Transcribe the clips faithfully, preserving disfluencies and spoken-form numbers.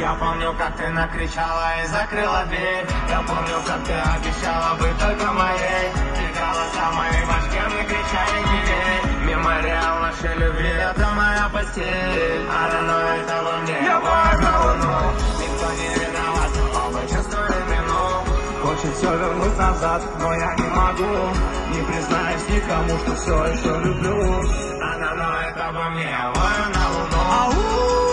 Я помню, как ты накричала и закрыла дверь. Я помню, как ты обещала быть только моей. И голоса в моей башке мне кричали не верь. Мемориал нашей любви, это моя постель. А рано это во мне, я бою на луну. Никто не виноват, оба чувствуем вину. Хочет все вернуть назад, но я не могу. Не признаюсь никому, что все еще люблю. Она, но это во мне, я бою на луну.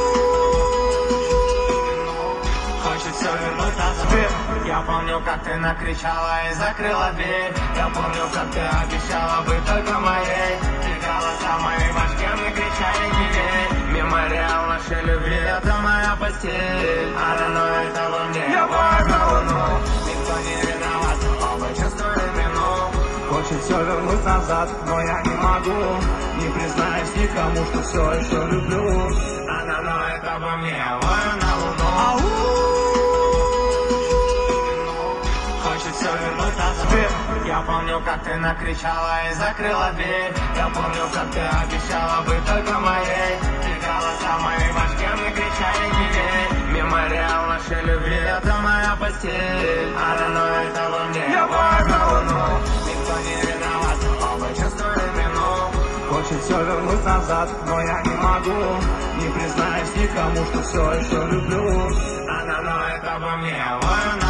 Хочет все вернуть назад. Я помню, как ты накричала и закрыла дверь. Я помню, как ты обещала быть только моей. И голоса в моей башке мне кричали не верь. Мемориал нашей любви, это моя постель. А рано это во мне, я бою на луну. Никто не виноват, оба чувствуем вину. Хочет все вернуть назад, но я не могу. Не признаюсь никому, что все еще люблю. Она, но это во мне, я бою на луну. Хочет все вернуть назад. Я помню, как ты накричала и закрыла дверь. Я помню, как ты обещала быть только моей. И голоса в моей башке мне кричали не верь. Мемориал нашей любви, это моя постель. А рано это во мне, я бою на луну. Никто не виноват, оба чувствуем вину. Хочет все вернуть назад, но я не могу. Не признаюсь никому, что все еще люблю. Она, но это во мне, я бою на